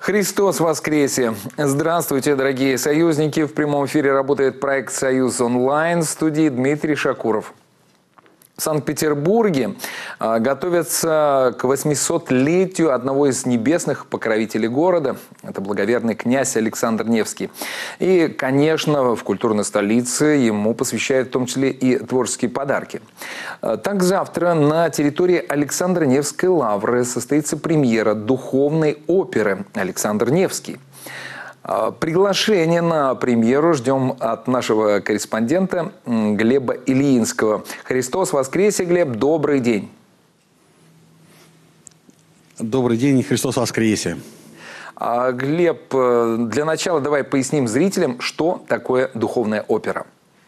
Христос воскресе! Здравствуйте, дорогие союзники! В прямом эфире работает проект «Союз онлайн», в студии Дмитрий Шакуров. В Санкт-Петербурге готовятся к 800-летию одного из небесных покровителей города. Это благоверный князь Александр Невский. И, конечно, в культурной столице ему посвящают в том числе и творческие подарки. Так, завтра на территории Александра Невской лавры состоится премьера духовной оперы «Александр Невский». Приглашение на премьеру ждем от нашего корреспондента Глеба Ильинского. Христос воскресе, Глеб, добрый день. Добрый день, Христос воскресе. Глеб, для начала давай поясним зрителям, что такое духовная опера.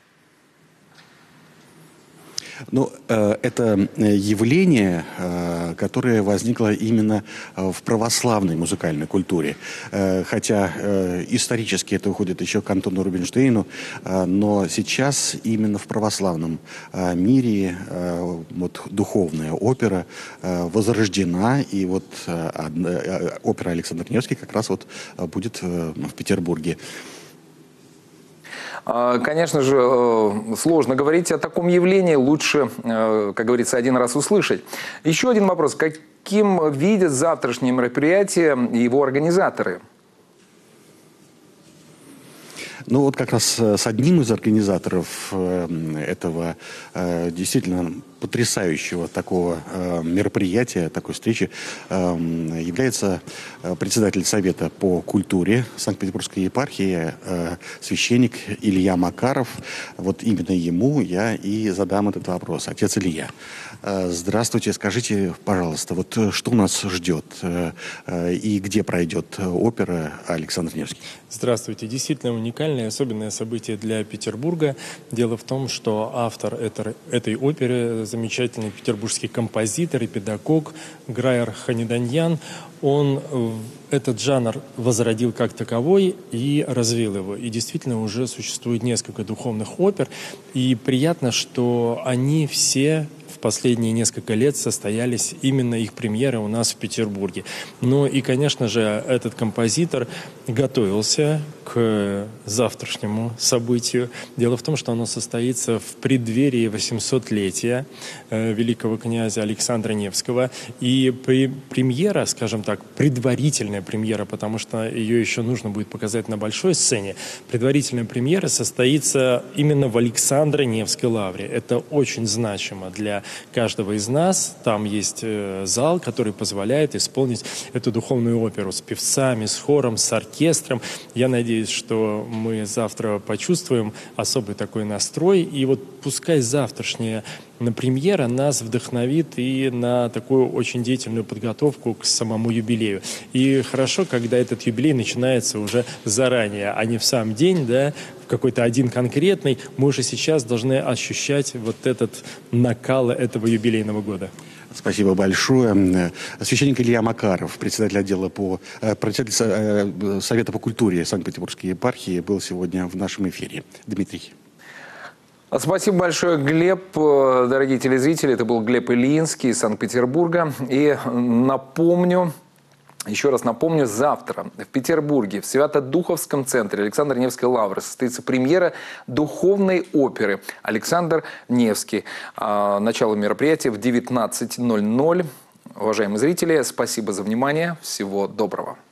Ну, это явление, которое возникло именно в православной музыкальной культуре. Хотя исторически это уходит еще к Антону Рубинштейну, но сейчас именно в православном мире вот духовная опера возрождена, и вот опера «Александр Невский» как раз вот будет в Петербурге. Конечно же, сложно говорить о таком явлении, лучше, как говорится, один раз услышать. Еще один вопрос. Каким видят завтрашнее мероприятие его организаторы? Ну вот как раз с одним из организаторов этого действительно потрясающего такого мероприятия, такой встречи является председатель Совета по культуре Санкт-Петербургской епархии, священник Илья Макаров. Вот именно ему я и задам этот вопрос. Отец Илья, здравствуйте, скажите, пожалуйста, вот что нас ждет и где пройдет опера «Александр Невский»? Здравствуйте. Действительно уникальное, особенное событие для Петербурга. Дело в том, что автор этой оперы, замечательный петербургский композитор и педагог Грайер Ханиданьян, он этот жанр возродил как таковой и развил его. И действительно уже существует несколько духовных опер. И приятно, что они все в последние несколько лет состоялись именно их премьеры у нас в Петербурге. Ну и, конечно же, этот композитор готовился к завтрашнему событию. Дело в том, что оно состоится в преддверии 800-летия великого князя Александра Невского. И премьера, скажем так, предварительная премьера, потому что ее еще нужно будет показать на большой сцене, предварительная премьера состоится именно в Александро-Невской лавре. Это очень значимо для каждого из нас. Там есть зал, который позволяет исполнить эту духовную оперу с певцами, с хором, с оркестром. Я надеюсь, что мы завтра почувствуем особый такой настрой. И вот пускай завтрашняя премьера нас вдохновит и на такую очень деятельную подготовку к самому юбилею. И хорошо, когда этот юбилей начинается уже заранее, а не в сам день, да, в какой-то один конкретный. Мы уже сейчас должны ощущать вот этот накал этого юбилейного года. Спасибо большое. Священник Илья Макаров, председатель Совета по культуре Санкт-Петербургской епархии, был сегодня в нашем эфире. Дмитрий. Спасибо большое, Глеб. Дорогие телезрители, это был Глеб Ильинский из Санкт-Петербурга. И еще раз напомню, завтра в Петербурге, в Свято-Духовском центре Александра Невской лавры состоится премьера духовной оперы «Александр Невский». Начало мероприятия в 19:00. Уважаемые зрители, спасибо за внимание. Всего доброго.